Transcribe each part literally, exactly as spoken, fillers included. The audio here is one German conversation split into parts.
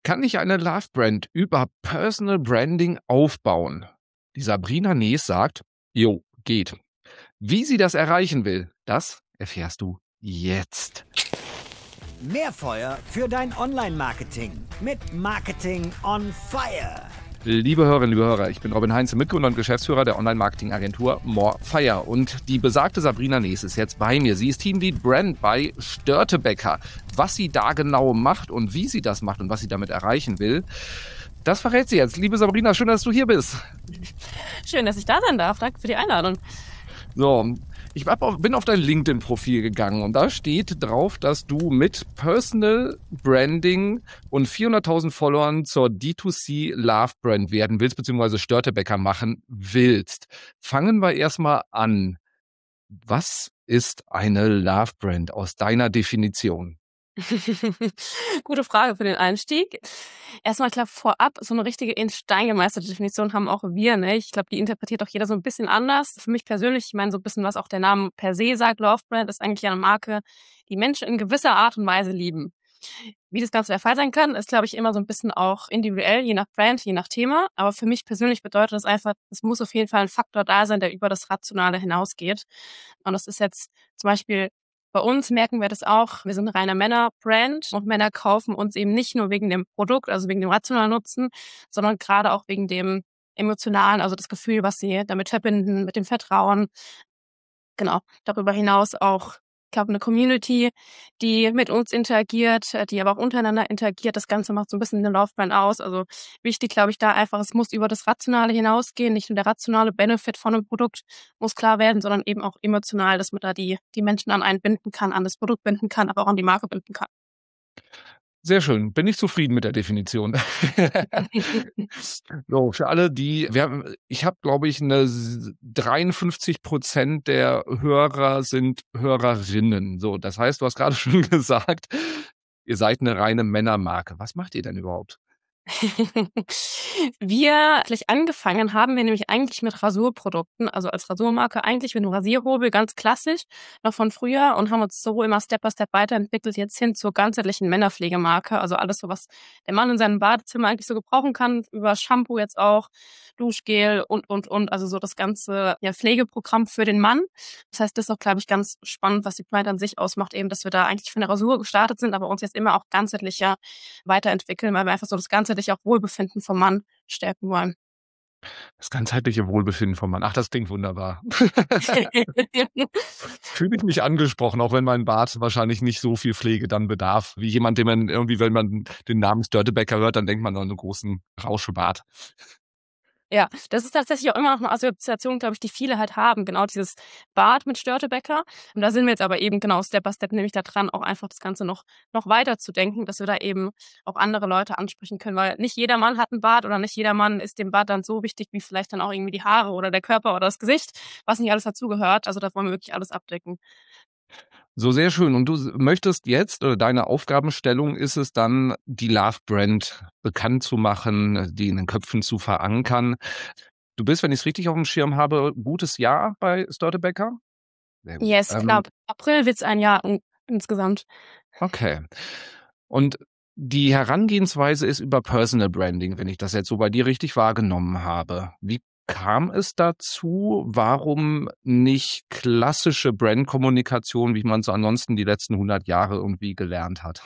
Kann ich eine Love-Brand über Personal Branding aufbauen? Die Sabrina Nees sagt, jo, geht. Wie sie das erreichen will, das erfährst du jetzt. Mehr Feuer für dein Online-Marketing mit Marketing on Fire. Liebe Hörerinnen, liebe Hörer, ich bin Robin Heinze, Mitgründer und Geschäftsführer der Online-Marketing-Agentur More Fire. Und die besagte Sabrina Nees ist jetzt bei mir. Sie ist Teamlead Brand bei Störtebeker. Was sie da genau macht und wie sie das macht und was sie damit erreichen will, das verrät sie jetzt. Liebe Sabrina, schön, dass du hier bist. Schön, dass ich da sein darf. Danke für die Einladung. So, ich bin auf dein LinkedIn-Profil gegangen und da steht drauf, dass du mit Personal Branding und vierhunderttausend Followern zur D zwei C Love Brand werden willst, beziehungsweise Störtebeker machen willst. Fangen wir erstmal an. Was ist eine Love Brand aus deiner Definition? Gute Frage für den Einstieg. Erstmal klar vorab, so eine richtige in Stein gemeisterte Definition haben auch wir, ne? Ich glaube, die interpretiert auch jeder so ein bisschen anders. Für mich persönlich, ich meine so ein bisschen, was auch der Name per se sagt, Love Brand ist eigentlich eine Marke, die Menschen in gewisser Art und Weise lieben. Wie das Ganze der Fall sein kann, ist, glaube ich, immer so ein bisschen auch individuell, je nach Brand, je nach Thema. Aber für mich persönlich bedeutet das einfach, es muss auf jeden Fall ein Faktor da sein, der über das Rationale hinausgeht. Und das ist jetzt zum Beispiel bei uns merken wir das auch. Wir sind eine reine Männer-Brand und Männer kaufen uns eben nicht nur wegen dem Produkt, also wegen dem rationalen Nutzen, sondern gerade auch wegen dem emotionalen, also das Gefühl, was sie damit verbinden, mit dem Vertrauen. Genau. Darüber hinaus auch, ich glaube, eine Community, die mit uns interagiert, die aber auch untereinander interagiert. Das Ganze macht so ein bisschen eine Laufbahn aus. Also wichtig, glaube ich, da einfach, es muss über das Rationale hinausgehen. Nicht nur der rationale Benefit von einem Produkt muss klar werden, sondern eben auch emotional, dass man da die, die Menschen an einen binden kann, an das Produkt binden kann, aber auch an die Marke binden kann. Sehr schön. Bin ich zufrieden mit der Definition. So, für alle, die, wir haben, ich habe, glaube ich, eine dreiundfünfzig Prozent der Hörer sind Hörerinnen. So, das heißt, du hast gerade schon gesagt, ihr seid eine reine Männermarke. Was macht ihr denn überhaupt? Wir gleich angefangen haben wir nämlich eigentlich mit Rasurprodukten, also als Rasurmarke eigentlich mit einem Rasierhobel, ganz klassisch, noch von früher und haben uns so immer Step by Step weiterentwickelt, jetzt hin zur ganzheitlichen Männerpflegemarke, also alles so, was der Mann in seinem Badezimmer eigentlich so gebrauchen kann, über Shampoo jetzt auch, Duschgel und, und, und, also so das ganze ja, Pflegeprogramm für den Mann. Das heißt, das ist auch, glaube ich, ganz spannend, was die Brand an sich ausmacht, eben, dass wir da eigentlich von der Rasur gestartet sind, aber uns jetzt immer auch ganzheitlicher weiterentwickeln, weil wir einfach so das ganzheitliche auch Wohlbefinden vom Mann stärken wollen. Das ganzheitliche Wohlbefinden vom Mann. Ach, das klingt wunderbar. Fühle ich mich angesprochen, auch wenn mein Bart wahrscheinlich nicht so viel Pflege dann bedarf, wie jemand, den man irgendwie, wenn man den Namen Störtebeker hört, dann denkt man an einen großen Rauschebart. Ja, das ist tatsächlich auch immer noch eine Assoziation, glaube ich, die viele halt haben. Genau dieses Bad mit Störtebeker. Und da sind wir jetzt aber eben genau Step by Step nämlich da dran, auch einfach das Ganze noch, noch weiter zu denken, dass wir da eben auch andere Leute ansprechen können. Weil nicht jeder Mann hat ein Bart oder nicht jeder Mann ist dem Bart dann so wichtig, wie vielleicht dann auch irgendwie die Haare oder der Körper oder das Gesicht, was nicht alles dazugehört. Also da wollen wir wirklich alles abdecken. So, sehr schön. Und du möchtest jetzt, oder deine Aufgabenstellung ist es dann, die Love Brand bekannt zu machen, die in den Köpfen zu verankern. Du bist, wenn ich es richtig auf dem Schirm habe, gutes Jahr bei Störtebeker? Sehr gut. Yes, Ähm, klar. April wird's ein Jahr in, insgesamt. okay. Und die Herangehensweise ist über Personal Branding, wenn ich das jetzt so bei dir richtig wahrgenommen habe. Wie kam es dazu? Warum nicht klassische Brandkommunikation, wie man es ansonsten die letzten hundert Jahre irgendwie gelernt hat?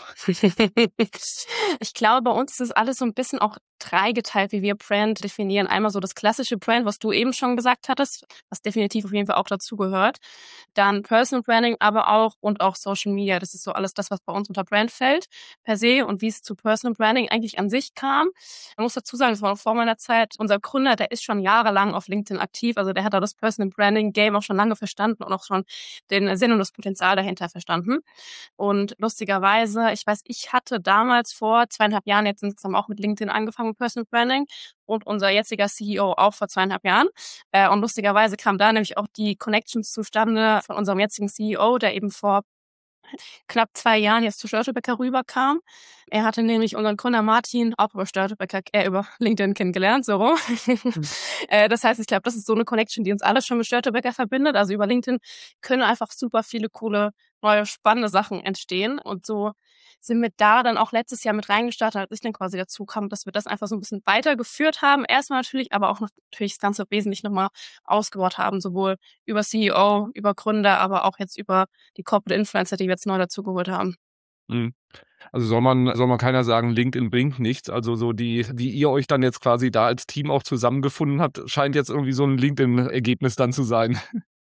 Ich glaube, bei uns ist das alles so ein bisschen auch dreigeteilt, wie wir Brand definieren. Einmal so das klassische Brand, was du eben schon gesagt hattest, was definitiv auf jeden Fall auch dazugehört. Dann Personal Branding, aber auch und auch Social Media. Das ist so alles das, was bei uns unter Brand fällt, per se. Und wie es zu Personal Branding eigentlich an sich kam. Man muss dazu sagen, das war noch vor meiner Zeit. Unser Gründer, der ist schon jahrelang auf LinkedIn aktiv. Also der hat da das Personal Branding Game auch schon lange verstanden und auch schon den Sinn und das Potenzial dahinter verstanden. Und lustigerweise, ich weiß, ich hatte damals vor zweieinhalb Jahren jetzt insgesamt auch mit LinkedIn angefangen mit Personal Branding und unser jetziger C E O auch vor zweieinhalb Jahren. Äh, und lustigerweise kam da nämlich auch die Connections zustande von unserem jetzigen C E O, der eben vor knapp zwei Jahren jetzt zu Störtebeker rüberkam. Er hatte nämlich unseren Gründer Martin auch über Störtebeker, äh, über LinkedIn kennengelernt, so rum. Mhm. äh, das heißt, ich glaube, das ist so eine Connection, die uns alle schon mit Störtebeker verbindet. Also über LinkedIn können einfach super viele coole, neue, spannende Sachen entstehen. Und so sind wir da dann auch letztes Jahr mit reingestartet, als ich dann quasi dazu kam, dass wir das einfach so ein bisschen weitergeführt haben. Erstmal natürlich, aber auch noch natürlich das Ganze wesentlich nochmal ausgebaut haben, sowohl über C E O, über Gründer, aber auch jetzt über die Corporate Influencer, die wir jetzt neu dazugeholt haben. Mhm. Also soll man soll man keiner sagen, LinkedIn bringt nichts. Also so die wie ihr euch dann jetzt quasi da als Team auch zusammengefunden habt, scheint jetzt irgendwie so ein LinkedIn-Ergebnis dann zu sein.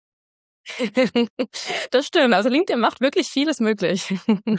Das stimmt. Also LinkedIn macht wirklich vieles möglich.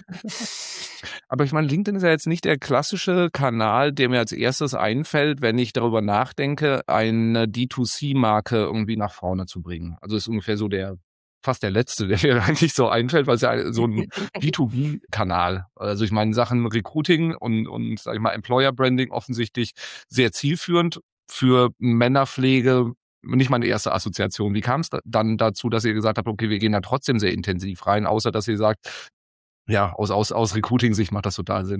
Aber ich meine, LinkedIn ist ja jetzt nicht der klassische Kanal, der mir als erstes einfällt, wenn ich darüber nachdenke, eine D zwei C-Marke irgendwie nach vorne zu bringen. Also ist ungefähr so der fast der letzte, der mir eigentlich so einfällt, weil es ja so ein B zwei B-Kanal. Also ich meine, Sachen Recruiting und, und sag ich mal, Employer Branding offensichtlich sehr zielführend für Männerpflege. Nicht meine erste Assoziation. Wie kam es da dann dazu, dass ihr gesagt habt, okay, wir gehen da trotzdem sehr intensiv rein, außer dass ihr sagt, ja, aus, aus, aus Recruiting-Sicht macht das total Sinn.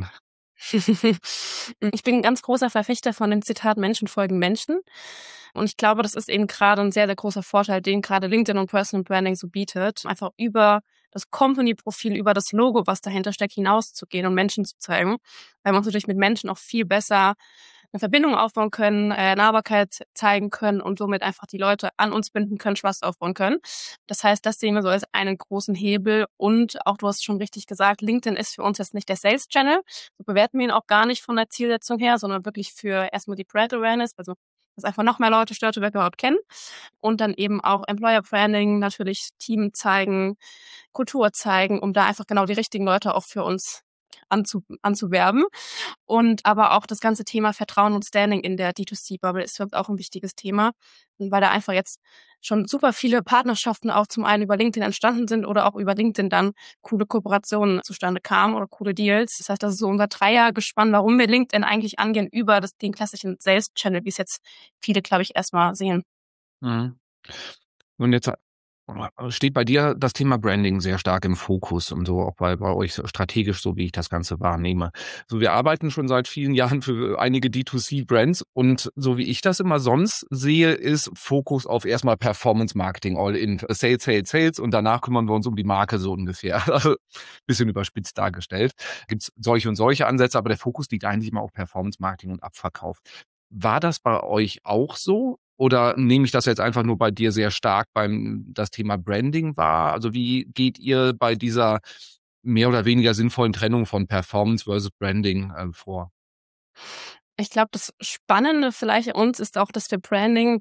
Ich bin ein ganz großer Verfechter von dem Zitat Menschen folgen Menschen. Und ich glaube, das ist eben gerade ein sehr, sehr großer Vorteil, den gerade LinkedIn und Personal Branding so bietet. Einfach über das Company-Profil, über das Logo, was dahinter steckt, hinauszugehen und Menschen zu zeigen. Weil wir uns natürlich mit Menschen auch viel besser eine Verbindung aufbauen können, äh, Nahbarkeit zeigen können und somit einfach die Leute an uns binden können, Trust aufbauen können. Das heißt, das sehen wir so als einen großen Hebel. Und auch, du hast schon richtig gesagt, LinkedIn ist für uns jetzt nicht der Sales-Channel. So bewerten wir ihn auch gar nicht von der Zielsetzung her, sondern wirklich für erstmal die Brand Awareness, also dass einfach noch mehr Leute Störtebeck überhaupt kennen. Und dann eben auch Employer Branding, natürlich Team zeigen, Kultur zeigen, um da einfach genau die richtigen Leute auch für uns anzu, anzuwerben. Und aber auch das ganze Thema Vertrauen und Standing in der D zwei C-Bubble ist für uns auch ein wichtiges Thema, weil da einfach jetzt schon super viele Partnerschaften auch zum einen über LinkedIn entstanden sind oder auch über LinkedIn dann coole Kooperationen zustande kamen oder coole Deals. Das heißt, das ist so unser Dreiergespann, warum wir LinkedIn eigentlich angehen über das, den klassischen Sales-Channel, wie es jetzt viele, glaube ich, erstmal sehen. Mhm. Und jetzt steht bei dir das Thema Branding sehr stark im Fokus und so auch bei, bei euch strategisch, so wie ich das Ganze wahrnehme. So, wir arbeiten schon seit vielen Jahren für einige D zwei C-Brands und so wie ich das immer sonst sehe, ist Fokus auf erstmal Performance Marketing, all in Sales, Sales, Sales und danach kümmern wir uns um die Marke so ungefähr. Also bisschen überspitzt dargestellt. Gibt es solche und solche Ansätze, aber der Fokus liegt eigentlich immer auf Performance Marketing und Abverkauf. War das bei euch auch so? Oder nehme ich das jetzt einfach nur bei dir sehr stark beim das Thema Branding wahr? Also wie geht ihr bei dieser mehr oder weniger sinnvollen Trennung von Performance versus Branding äh, vor? Ich glaube, das Spannende vielleicht an uns ist auch, dass wir Branding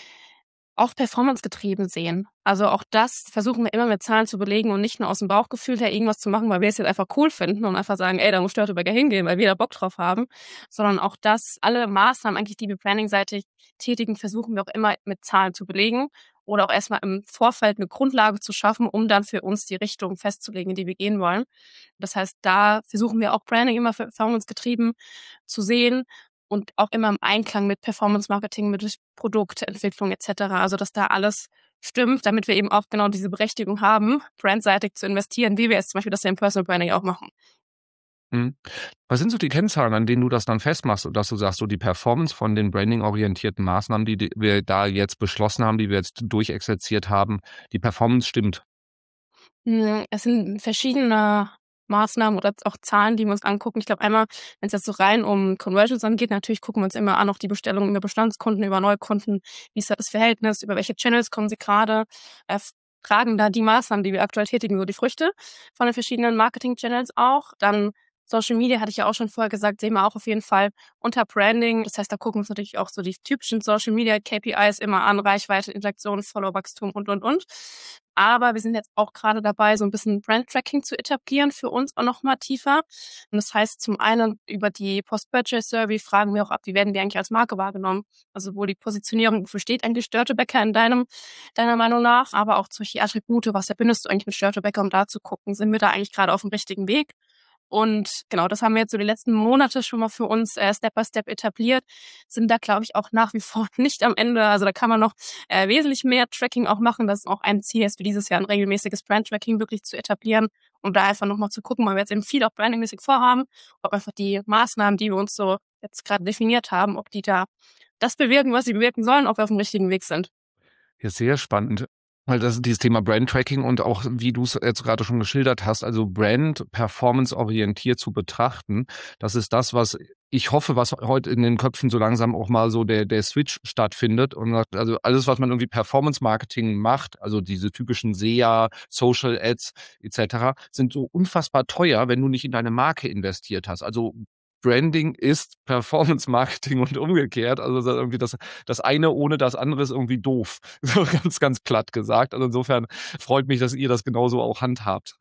auch performancegetrieben sehen. Also auch das versuchen wir immer mit Zahlen zu belegen und nicht nur aus dem Bauchgefühl her irgendwas zu machen, weil wir es jetzt einfach cool finden und einfach sagen, ey, da muss Störtebecker hingehen, weil wir da Bock drauf haben, sondern auch das, alle Maßnahmen eigentlich, die wir brandingseitig tätigen, versuchen wir auch immer mit Zahlen zu belegen oder auch erstmal im Vorfeld eine Grundlage zu schaffen, um dann für uns die Richtung festzulegen, in die wir gehen wollen. Das heißt, da versuchen wir auch Branding immer performancegetrieben zu sehen und auch immer im Einklang mit Performance-Marketing, mit Produktentwicklung et cetera. Also, dass da alles stimmt, damit wir eben auch genau diese Berechtigung haben, brandseitig zu investieren, wie wir jetzt zum Beispiel das ja im Personal Branding auch machen. Mhm. Was sind so die Kennzahlen, an denen du das dann festmachst und dass du sagst, so die Performance von den branding-orientierten Maßnahmen, die, die wir da jetzt beschlossen haben, die wir jetzt durchexerziert haben, die Performance stimmt? Hm, es sind verschiedene Maßnahmen oder auch Zahlen, die wir uns angucken. Ich glaube einmal, wenn es jetzt so rein um Conversions angeht, natürlich gucken wir uns immer an, auch die Bestellungen über Bestandskunden, über Neukunden, wie ist da das Verhältnis, über welche Channels kommen sie gerade, äh, tragen da die Maßnahmen, die wir aktuell tätigen, so die Früchte von den verschiedenen Marketing-Channels auch. Dann Social Media, hatte ich ja auch schon vorher gesagt, sehen wir auch auf jeden Fall unter Branding. Das heißt, da gucken wir uns natürlich auch so die typischen Social Media K P Is immer an, Reichweite, Interaktion, Followerwachstum und, und, und. Aber wir sind jetzt auch gerade dabei, so ein bisschen Brand-Tracking zu etablieren für uns auch nochmal tiefer. Und das heißt, zum einen über die Post-Purchase-Survey fragen wir auch ab, wie werden wir eigentlich als Marke wahrgenommen? Also wo die Positionierung, wofür steht eigentlich Störtebecker in deinem, deiner Meinung nach? Aber auch solche Attribute, was verbindest du eigentlich mit Störtebecker, um da zu gucken, sind wir da eigentlich gerade auf dem richtigen Weg? Und genau, das haben wir jetzt so die letzten Monate schon mal für uns äh, Step by Step etabliert, sind da, glaube ich, auch nach wie vor nicht am Ende. Also da kann man noch äh, wesentlich mehr Tracking auch machen. Das ist auch ein Ziel ist für dieses Jahr, ein regelmäßiges Brand-Tracking wirklich zu etablieren, um da einfach nochmal zu gucken, weil wir jetzt eben viel auch brandingmäßig vorhaben, ob einfach die Maßnahmen, die wir uns so jetzt gerade definiert haben, ob die da das bewirken, was sie bewirken sollen, ob wir auf dem richtigen Weg sind. Ja, sehr spannend. Weil das ist dieses Thema Brand-Tracking und auch, wie du es jetzt gerade schon geschildert hast, also Brand performance-orientiert zu betrachten, das ist das, was ich hoffe, was heute in den Köpfen so langsam auch mal so der, der Switch stattfindet. Und also alles, was man irgendwie Performance-Marketing macht, also diese typischen S E A, Social Ads et cetera, sind so unfassbar teuer, wenn du nicht in deine Marke investiert hast. Also Branding ist Performance-Marketing und umgekehrt. Also das, irgendwie das, das eine ohne das andere ist irgendwie doof. So ganz, ganz platt gesagt. Also insofern freut mich, dass ihr das genauso auch handhabt.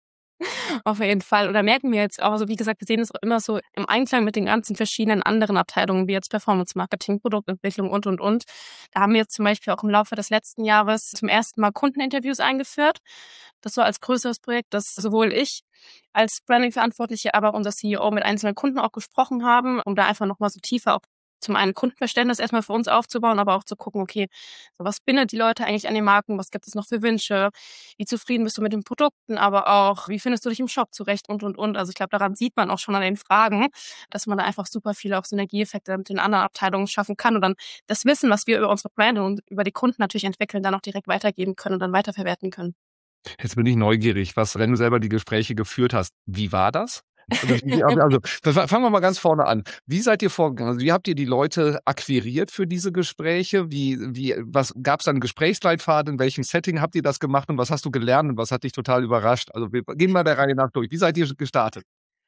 Auf jeden Fall. Oder merken wir jetzt auch, also wie gesagt, wir sehen es auch immer so im Einklang mit den ganzen verschiedenen anderen Abteilungen, wie jetzt Performance Marketing, Produktentwicklung und, und, und. Da haben wir jetzt zum Beispiel auch im Laufe des letzten Jahres zum ersten Mal Kundeninterviews eingeführt. Das so als größeres Projekt, dass sowohl ich als Branding-Verantwortliche, aber auch unser C E O mit einzelnen Kunden auch gesprochen haben, um da einfach nochmal so tiefer auch zum einen Kundenverständnis erstmal für uns aufzubauen, aber auch zu gucken, okay, so was bindet die Leute eigentlich an den Marken, was gibt es noch für Wünsche, wie zufrieden bist du mit den Produkten, aber auch, wie findest du dich im Shop zurecht und, und, und. Also ich glaube, daran sieht man auch schon an den Fragen, dass man da einfach super viele auch Synergieeffekte mit den anderen Abteilungen schaffen kann und dann das Wissen, was wir über unsere Brand und über die Kunden natürlich entwickeln, dann auch direkt weitergeben können und dann weiterverwerten können. Jetzt bin ich neugierig, was, wenn du selber die Gespräche geführt hast, wie war das? Also, fangen wir mal ganz vorne an. Wie seid ihr vorgegangen? Also, wie habt ihr die Leute akquiriert für diese Gespräche? Wie, wie, was gab es da einen Gesprächsleitfaden? In welchem Setting habt ihr das gemacht und was hast du gelernt und was hat dich total überrascht? Also, wir gehen mal der Reihe nach durch. Wie seid ihr gestartet?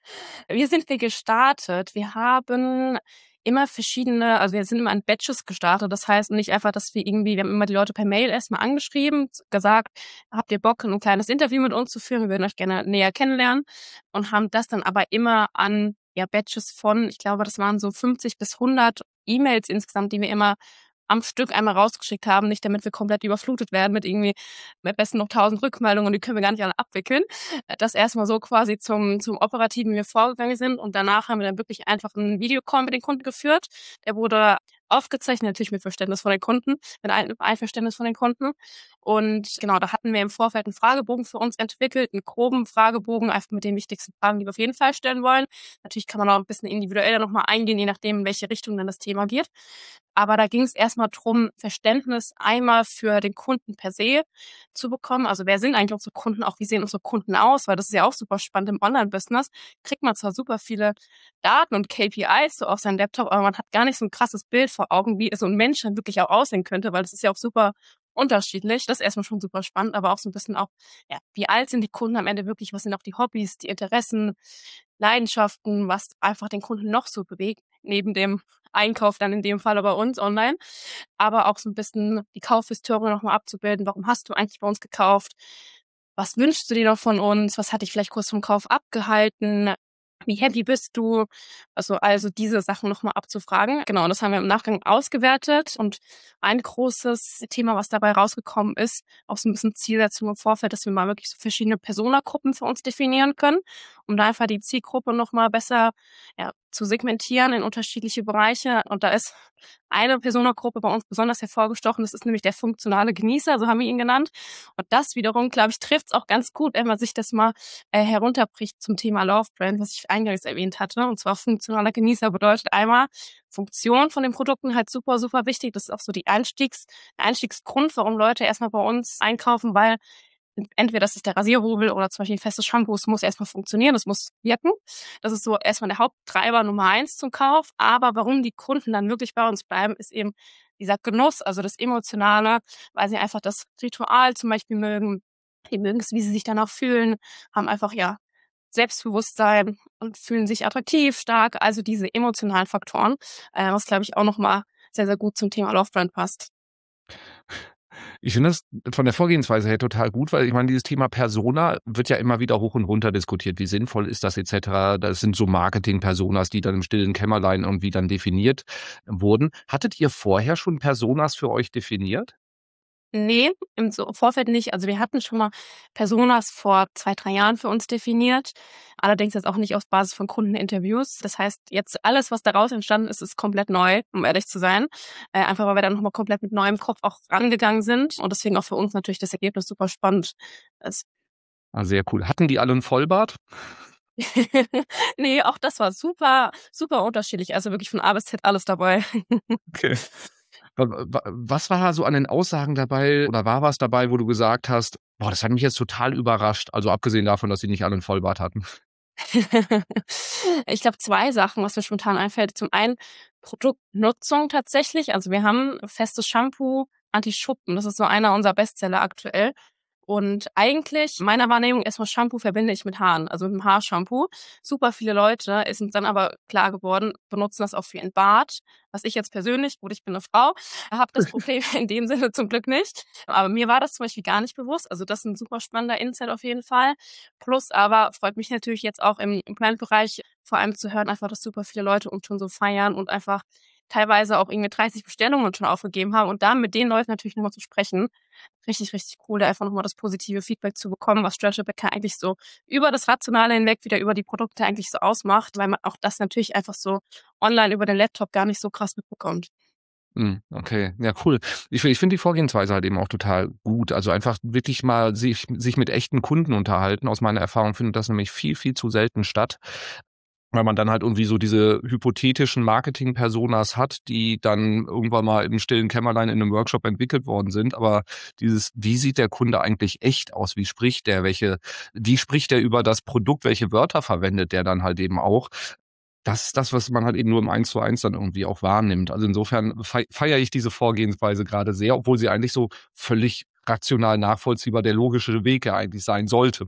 Wie sind wir gestartet? Wir haben immer verschiedene, also wir sind immer in Batches gestartet. Das heißt nicht einfach, dass wir irgendwie, wir haben immer die Leute per Mail erstmal angeschrieben, gesagt, habt ihr Bock, ein kleines Interview mit uns zu führen? Wir würden euch gerne näher kennenlernen und haben das dann aber immer an ja Batches von, ich glaube, das waren so fünfzig bis hundert E-Mails insgesamt, die wir immer am Stück einmal rausgeschickt haben, nicht damit wir komplett überflutet werden mit irgendwie am besten noch tausend Rückmeldungen und die können wir gar nicht alle abwickeln. Das erstmal so quasi zum, zum Operativen, wie wir vorgegangen sind und danach haben wir dann wirklich einfach einen Videocall mit den Kunden geführt. Der wurde aufgezeichnet, natürlich mit Verständnis von den Kunden, mit ein Einverständnis von den Kunden. Und genau, da hatten wir im Vorfeld einen Fragebogen für uns entwickelt, einen groben Fragebogen, einfach mit den wichtigsten Fragen, die wir auf jeden Fall stellen wollen. Natürlich kann man auch ein bisschen individueller nochmal eingehen, je nachdem, in welche Richtung dann das Thema geht. Aber da ging es erstmal drum, Verständnis einmal für den Kunden per se zu bekommen. Also wer sind eigentlich unsere Kunden, auch wie sehen unsere Kunden aus? Weil das ist ja auch super spannend im Online-Business. Kriegt man zwar super viele Daten und K P Is so auf seinem Laptop, aber man hat gar nicht so ein krasses Bild vor Augen, wie so ein Mensch dann wirklich auch aussehen könnte, weil das ist ja auch super unterschiedlich. Das ist erstmal schon super spannend, aber auch so ein bisschen auch, ja, wie alt sind die Kunden am Ende wirklich? Was sind auch die Hobbys, die Interessen, Leidenschaften, was einfach den Kunden noch so bewegt, neben dem Einkauf dann in dem Fall bei uns online, aber auch so ein bisschen die Kaufhistorie nochmal abzubilden. Warum hast du eigentlich bei uns gekauft? Was wünschst du dir noch von uns? Was hat dich vielleicht kurz vom Kauf abgehalten? Wie happy bist du? Also, also diese Sachen nochmal abzufragen. Genau, und das haben wir im Nachgang ausgewertet. Und ein großes Thema, was dabei rausgekommen ist, auch so ein bisschen Zielsetzung im Vorfeld, dass wir mal wirklich so verschiedene Personagruppen für uns definieren können, um da einfach die Zielgruppe nochmal besser ja, zu segmentieren in unterschiedliche Bereiche. Und da ist eine Personagruppe bei uns besonders hervorgestochen. Das ist nämlich der funktionale Genießer, so haben wir ihn genannt. Und das wiederum, glaube ich, trifft es auch ganz gut, wenn man sich das mal äh, herunterbricht zum Thema Love Brand, was ich eingangs erwähnt hatte. Und zwar funktionaler Genießer bedeutet einmal Funktion von den Produkten halt super, super wichtig. Das ist auch so die Einstiegs, Einstiegsgrund, warum Leute erstmal bei uns einkaufen, weil entweder das ist der Rasierhobel oder zum Beispiel ein festes Shampoo, es muss erstmal funktionieren, es muss wirken. Das ist so erstmal der Haupttreiber Nummer eins zum Kauf. Aber warum die Kunden dann wirklich bei uns bleiben, ist eben dieser Genuss, also das Emotionale, weil sie einfach das Ritual zum Beispiel mögen. Die mögen es, wie sie sich dann auch fühlen, haben einfach, ja, Selbstbewusstsein und fühlen sich attraktiv, stark. Also diese emotionalen Faktoren, äh, was, glaube ich, auch nochmal sehr, sehr gut zum Thema Love Brand passt. Ich finde das von der Vorgehensweise her total gut, weil ich meine, dieses Thema Persona wird ja immer wieder hoch und runter diskutiert. Wie sinnvoll ist das et cetera? Das sind so Marketing-Personas, die dann im stillen Kämmerlein irgendwie dann definiert wurden. Hattet ihr vorher schon Personas für euch definiert? Nee, im so Vorfeld nicht. Also wir hatten schon mal Personas vor zwei, drei Jahren für uns definiert. Allerdings jetzt auch nicht auf Basis von Kundeninterviews. Das heißt, jetzt alles, was daraus entstanden ist, ist komplett neu, um ehrlich zu sein. Äh, einfach, weil wir dann nochmal komplett mit neuem Kopf auch rangegangen sind. Und deswegen auch für uns natürlich das Ergebnis super spannend ist. Ah, sehr cool. Hatten die alle einen Vollbart? Nee, auch das war super, super unterschiedlich. Also wirklich von A bis Z alles dabei. Okay. Was war so an den Aussagen dabei oder war was dabei, wo du gesagt hast, boah, das hat mich jetzt total überrascht, also abgesehen davon, dass sie nicht alle 'n Vollbart hatten? Ich glaube, zwei Sachen, was mir spontan einfällt. Zum einen Produktnutzung tatsächlich. Also, wir haben festes Shampoo Anti-Schuppen. Das ist so einer unserer Bestseller aktuell. Und eigentlich, meiner Wahrnehmung, erst mal Shampoo verbinde ich mit Haaren, also mit dem Haarshampoo. Super viele Leute, ist uns dann aber klar geworden, benutzen das auch für ihren Bart. Was ich jetzt persönlich, gut, ich bin 'ne Frau, habe das Problem in dem Sinne zum Glück nicht. Aber mir war das zum Beispiel gar nicht bewusst. Also, das ist 'n super spannender Insight auf jeden Fall. Plus aber freut mich natürlich jetzt auch im im Brand-Bereich vor allem zu hören einfach, dass super viele Leute uns schon so feiern und einfach teilweise auch irgendwie dreißig Bestellungen schon aufgegeben haben und dann mit den Leuten natürlich noch mal zu sprechen. Richtig, richtig cool, da einfach noch mal das positive Feedback zu bekommen, was Sträucher Becker eigentlich so über das Rationale hinweg wieder über die Produkte eigentlich so ausmacht, weil man auch das natürlich einfach so online über den Laptop gar nicht so krass mitbekommt. Mhm, okay, ja cool. Ich fi ich finde die Vorgehensweise halt eben auch total gut. Also, einfach wirklich mal sich sich mit echten Kunden unterhalten. Aus meiner Erfahrung findet das nämlich viel, viel zu selten statt, weil man dann halt irgendwie so diese hypothetischen Marketing-Personas hat, die dann irgendwann mal im stillen Kämmerlein in 'nem Workshop entwickelt worden sind. Aber dieses: Wie sieht der Kunde eigentlich echt aus? Wie spricht der? Welche wie spricht der über das Produkt? Welche Wörter verwendet der dann halt eben auch? Das ist das, was man halt eben nur im Eins-zu-eins dann irgendwie auch wahrnimmt. Also, insofern fei feiere ich diese Vorgehensweise grade sehr, obwohl sie eigentlich so völlig rational nachvollziehbar der logische Weg ja eigentlich sein sollte.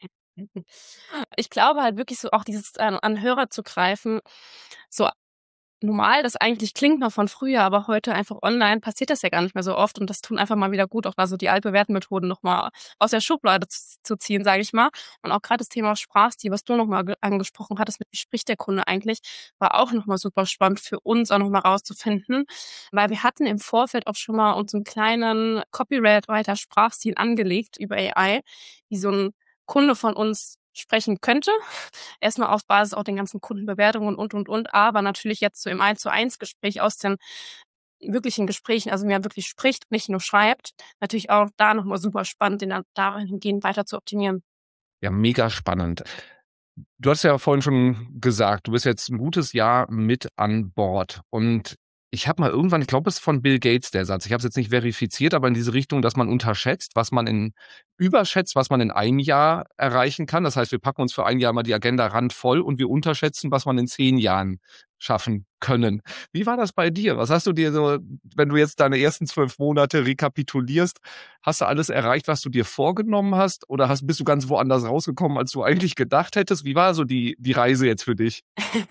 Ich glaube halt wirklich so auch dieses an an Hörer zu greifen, so normal das eigentlich klingt noch von früher, aber heute einfach online passiert das ja gar nicht mehr so oft und das tut einfach mal wieder gut, auch mal so die altbewährten Methoden noch mal aus der Schublade z zu ziehen, sage ich mal. Und auch grad das Thema Sprachstil, was du noch mal ge angesprochen hattest mit: Wie spricht der Kunde eigentlich, war auch noch mal super spannend für uns auch noch mal rauszufinden, weil wir hatten im Vorfeld auch schon mal uns 'n kleinen Copywriter-Sprachstil angelegt über A I, wie so 'n Kunde von uns sprechen könnte. Erst mal auf Basis auch den ganzen Kundenbewertungen und, und, und, aber natürlich jetzt so im Eins-zu-eins-Gespräch aus den wirklichen Gesprächen, also wie er wirklich spricht, nicht nur schreibt. Natürlich auch da noch mal super spannend, den dann dahingehend weiter zu optimieren. Ja, mega spannend. Du hast ja vorhin schon gesagt, du bist jetzt 'n gutes Jahr mit an Bord. Und ich habe mal irgendwann ich glaube, es ist von Bill Gates der Satz, ich habe es jetzt nicht verifiziert, aber in diese Richtung, dass man unterschätzt, was man in überschätzt, was man in einem Jahr erreichen kann. Das heißt, wir packen uns für ein Jahr mal die Agenda randvoll und wir unterschätzen, was man in zehn Jahren schaffen können. Wie war das bei dir? Was hast du dir so wenn du jetzt deine ersten zwölf Monate rekapitulierst, hast du alles erreicht, was du dir vorgenommen hast oder hast bist du ganz woanders rausgekommen, als du eigentlich gedacht hättest? Wie war so die die Reise jetzt für dich?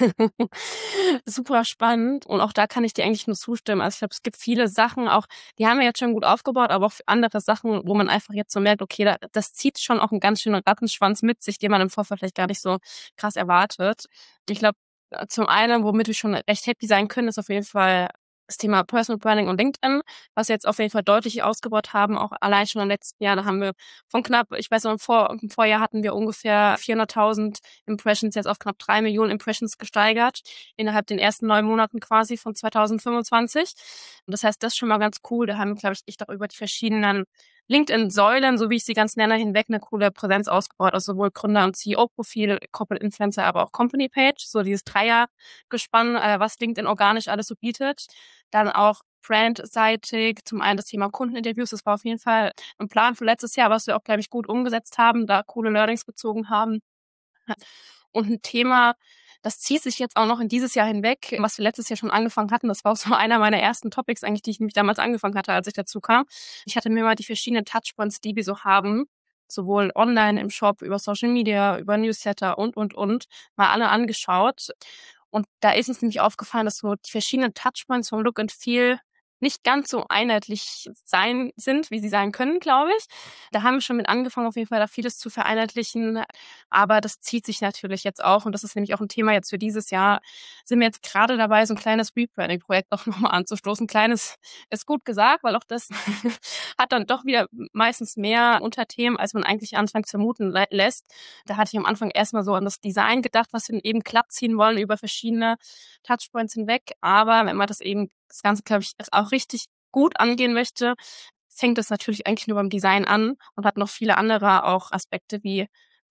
Super spannend und auch da kann ich dir eigentlich nur zustimmen. Also, ich glaube, es gibt viele Sachen auch, die haben wir jetzt schon gut aufgebaut, aber auch f andere Sachen, wo man einfach jetzt so merkt, okay, da das zieht schon auch 'n ganz schönen Rattenschwanz mit sich, den man im Vorfeld vielleicht gar nicht so krass erwartet. Ich glaube, äh, zum einen, womit wir schon recht happy sein können, ist auf jeden Fall das Thema Personal Branding und LinkedIn, was wir jetzt auf jeden Fall deutlich ausgebaut haben, auch allein schon im letzten Jahr. Da haben wir von knapp ich weiß noch, im Vor im Vorjahr hatten wir ungefähr vierhunderttausend Impressions, jetzt auf knapp drei Millionen Impressions gesteigert innerhalb den ersten neun Monaten quasi von zweitausendfünfundzwanzig. Und das heißt, das ist schon mal ganz cool. Da haben wir, glaube ich, echt auch über die verschiedenen LinkedIn-Säulen, so wie ich sie ganz nenne, hinweg 'ne coole Präsenz ausgebaut. Also, sowohl Gründer und C E O-Profil, Corporate Influencer, aber auch Company Page, so dieses Dreiergespann, äh, was LinkedIn organisch alles so bietet. Dann auch brandseitig zum einen das Thema Kundeninterviews. Das war auf jeden Fall 'n Plan für letztes Jahr, was wir auch, glaube ich, gut umgesetzt haben, da coole Learnings gezogen haben. Ja. Und 'n Thema, das zieht sich jetzt auch noch in dieses Jahr hinweg, was wir letztes Jahr schon angefangen hatten. Das war auch so einer meiner ersten Topics eigentlich, die ich nämlich damals angefangen hatte, als ich dazu kam. Ich hatte mir mal die verschiedenen Touchpoints, die wir so haben, sowohl online im Shop, über Social Media, über Newsletter und, und, und, mal alle angeschaut. Und da ist uns nämlich aufgefallen, dass so die verschiedenen Touchpoints vom Look and Feel nicht ganz so einheitlich sein sind, wie sie sein können, glaube ich. Da haben wir schon mit angefangen, auf jeden Fall da vieles zu vereinheitlichen, aber das zieht sich natürlich jetzt auch und das ist nämlich auch 'n Thema jetzt für dieses Jahr. Sind wir jetzt grade dabei, so 'n kleines Rebranding-Projekt auch noch mal anzustoßen. Kleines ist gut gesagt, weil auch das hat dann doch wieder m meistens mehr Unterthemen, als man eigentlich anfangs vermuten lä lässt. Da hatte ich am Anfang erst mal so an das Design gedacht, was wir eben glatt ziehen wollen über verschiedene Touchpoints hinweg. Aber wenn man das eben das Ganze, glaube ich, jetzt auch richtig gut angehen möchte, fängt das natürlich eigentlich nur beim Design an und hat noch viele andere auch Aspekte wie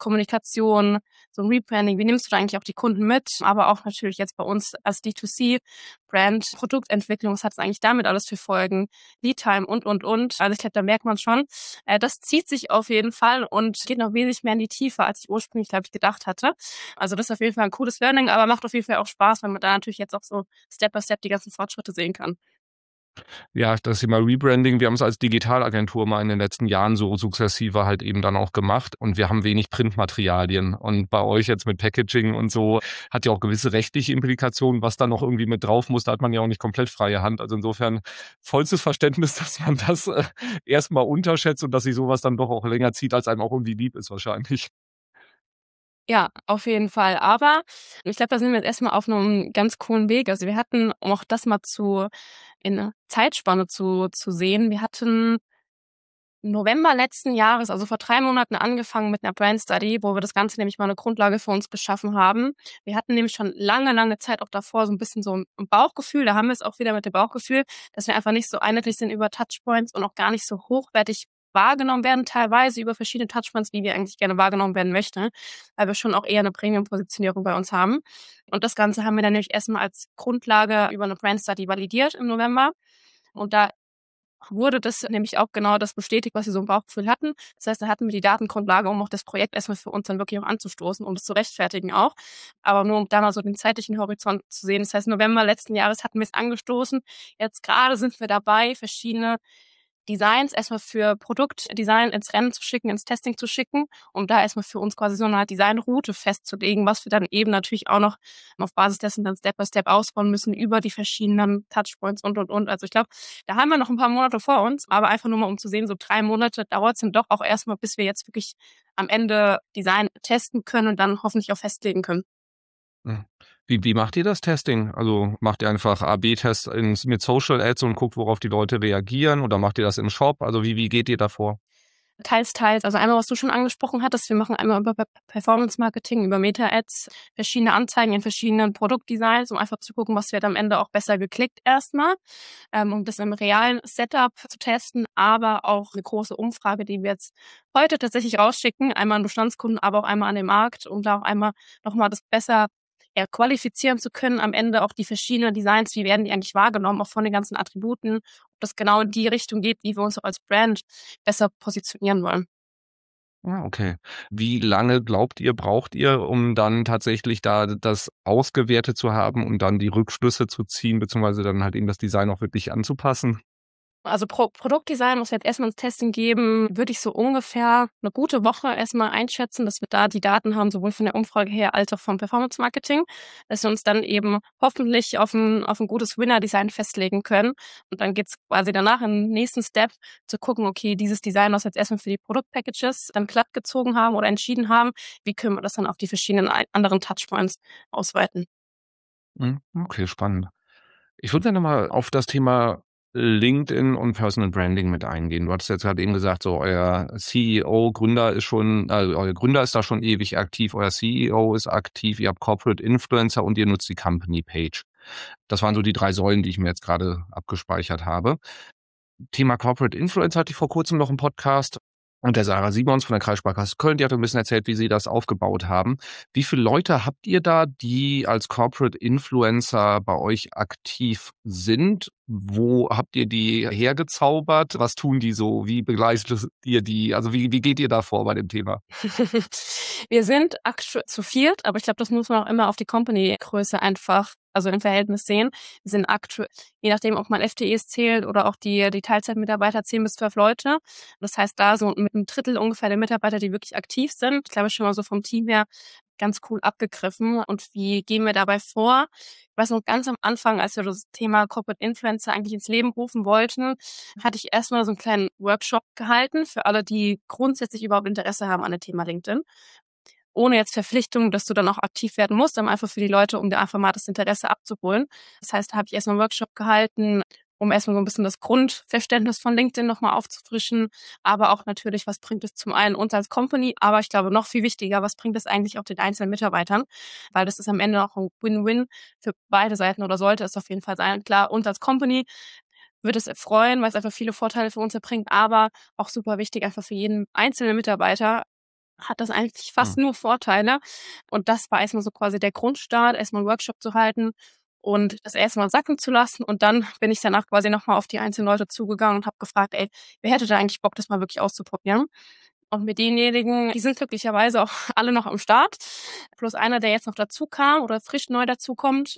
Kommunikation, so ein Rebranding, wie nimmst du da eigentlich auch die Kunden mit? Aber auch natürlich jetzt bei uns als D zwei C-Brand, Produktentwicklung, was hat es eigentlich damit alles für Folgen? Lead-Time und, und, und. Also ich glaube, da merkt man schon, äh, das zieht sich auf jeden Fall und geht noch wesentlich mehr in die Tiefe, als ich ursprünglich, glaube ich, gedacht hatte. Also das ist auf jeden Fall ein cooles Learning, aber macht auf jeden Fall auch Spaß, weil man da natürlich jetzt auch so Step by Step die ganzen Fortschritte sehen kann. Ja, das Thema Rebranding, wir haben es als Digitalagentur mal in den letzten Jahren so sukzessive halt eben dann auch gemacht und wir haben wenig Printmaterialien. Und bei euch jetzt mit Packaging und so hat ja auch gewisse rechtliche Implikationen, was da noch irgendwie mit drauf muss, da hat man ja auch nicht komplett freie Hand. Also insofern vollstes Verständnis, dass man das äh, erstmal unterschätzt und dass sich sowas dann doch auch länger zieht, als einem auch irgendwie lieb ist wahrscheinlich. Ja, auf jeden Fall. Aber ich glaube, da sind wir jetzt erstmal auf einem ganz coolen Weg. Also wir hatten, um auch das mal zu in 'ne Zeitspanne zu zu sehen, wir hatten November letzten Jahres, also vor drei Monaten angefangen mit einer Brand Study, wo wir das Ganze nämlich mal eine Grundlage für uns geschaffen haben. Wir hatten nämlich schon lange, lange Zeit auch davor so ein bisschen so ein Bauchgefühl, da haben wir es auch wieder mit dem Bauchgefühl, dass wir einfach nicht so einheitlich sind über Touchpoints und auch gar nicht so hochwertig wahrgenommen werden, teilweise über verschiedene Touchpoints, wie wir eigentlich gerne wahrgenommen werden möchten, weil wir schon auch eher eine Premium-Positionierung bei uns haben. Und das Ganze haben wir dann nämlich erstmal als Grundlage über eine Brand Study validiert im November. Und da wurde das nämlich auch genau das bestätigt, was wir so im Bauchgefühl hatten. Das heißt, da hatten wir die Datengrundlage, um auch das Projekt erstmal für uns dann wirklich auch anzustoßen, um das zu rechtfertigen auch. Aber nur um da mal so den zeitlichen Horizont zu sehen. Das heißt, November letzten Jahres hatten wir es angestoßen. Jetzt gerade sind wir dabei, verschiedene Designs erstmal für Produktdesign ins Rennen zu schicken, ins Testing zu schicken, um da erstmal für uns quasi so eine Designroute festzulegen, was wir dann eben natürlich auch noch auf Basis dessen dann Step by Step ausbauen müssen über die verschiedenen Touchpoints und, und, und. Also ich glaube, da haben wir noch ein paar Monate vor uns, aber einfach nur mal, um zu sehen, so drei Monate dauert es dann doch auch erstmal, bis wir jetzt wirklich am Ende Design testen können und dann hoffentlich auch festlegen können. Hm. Wie, wie macht ihr das Testing? Also macht ihr einfach A B Tests ins, mit Social Ads und guckt, worauf die Leute reagieren oder macht ihr das im Shop? Also wie, wie geht ihr davor? Teils, teils. Also einmal, was du schon angesprochen hattest, wir machen einmal über Performance Marketing, über Meta-Ads, verschiedene Anzeigen in verschiedenen Produktdesigns, um einfach zu gucken, was wird am Ende auch besser geklickt erstmal, ähm, um das im realen Setup zu testen, aber auch eine große Umfrage, die wir jetzt heute tatsächlich rausschicken, einmal an Bestandskunden, aber auch einmal an den Markt, um da auch einmal nochmal das besser eher qualifizieren zu können, am Ende auch die verschiedenen Designs, wie werden die eigentlich wahrgenommen, auch von den ganzen Attributen, ob das genau in die Richtung geht, wie wir uns auch als Brand besser positionieren wollen. Ah, okay. Wie lange glaubt ihr, braucht ihr, um dann tatsächlich da das ausgewertet zu haben und dann die Rückschlüsse zu ziehen, beziehungsweise dann halt eben das Design auch wirklich anzupassen? Also Pro Produktdesign muss jetzt erstmal ins Testing geben, würde ich so ungefähr eine gute Woche erstmal einschätzen, dass wir da die Daten haben, sowohl von der Umfrage her als auch vom Performance Marketing, dass wir uns dann eben hoffentlich auf ein, auf ein gutes Winner-Design festlegen können. Und dann geht's quasi danach im nächsten Step zu gucken, okay, dieses Design, was wir jetzt erstmal für die Produktpackages dann glatt gezogen haben oder entschieden haben, wie können wir das dann auf die verschiedenen anderen Touchpoints ausweiten? Hm, okay, spannend. Ich würde gerne mal auf das Thema LinkedIn und Personal Branding mit eingehen. Du hattest jetzt gerade eben gesagt, so euer C E O, Gründer ist schon, also euer Gründer ist da schon ewig aktiv, euer C E O ist aktiv, ihr habt Corporate Influencer und ihr nutzt die Company Page. Das waren so die drei Säulen, die ich mir jetzt gerade abgespeichert habe. Thema Corporate Influencer hatte ich vor kurzem noch im Podcast. Und der Sarah Simons von der Kreissparkasse Köln, die hat ein bisschen erzählt, wie sie das aufgebaut haben. Wie viele Leute habt ihr da, die als Corporate Influencer bei euch aktiv sind? Wo habt ihr die hergezaubert? Was tun die so? Wie begleitet ihr die? Also wie, wie geht ihr da vor bei dem Thema? Wir sind aktuell zu viert, aber ich glaube, das muss man auch immer auf die Company-Größe einfach, also im Verhältnis sehen. Wir sind aktuell, je nachdem, ob man F T Es zählt oder auch die, die Teilzeitmitarbeiter, zehn bis zwölf Leute. Das heißt, da so mit einem Drittel ungefähr der Mitarbeiter, die wirklich aktiv sind. Ich glaube, schon mal so vom Team her ganz cool abgegriffen. Und wie gehen wir dabei vor? Ich weiß noch ganz am Anfang, als wir das Thema Corporate Influencer eigentlich ins Leben rufen wollten, hatte ich erstmal so einen kleinen Workshop gehalten für alle, die grundsätzlich überhaupt Interesse haben an dem Thema LinkedIn. Ohne jetzt Verpflichtung, dass du dann auch aktiv werden musst, aber einfach für die Leute, um dir einfach mal das Interesse abzuholen. Das heißt, da habe ich erstmal einen Workshop gehalten, um erstmal so ein bisschen das Grundverständnis von LinkedIn nochmal aufzufrischen, aber auch natürlich, was bringt es zum einen uns als Company, aber ich glaube noch viel wichtiger, was bringt es eigentlich auch den einzelnen Mitarbeitern, weil das ist am Ende auch ein Win-Win für beide Seiten oder sollte es auf jeden Fall sein. Klar, uns als Company wird es freuen, weil es einfach viele Vorteile für uns erbringt, aber auch super wichtig einfach für jeden einzelnen Mitarbeiter, hat das eigentlich fast Hm. nur Vorteile. Und das war erstmal so quasi der Grundstart, erstmal einen Workshop zu halten und das erstmal sacken zu lassen. Und dann bin ich danach quasi nochmal auf die einzelnen Leute zugegangen und habe gefragt, ey, wer hätte da eigentlich Bock, das mal wirklich auszuprobieren? Und mit denjenigen, die sind glücklicherweise auch alle noch am Start. Plus einer, der jetzt noch dazu kam oder frisch neu dazukommt.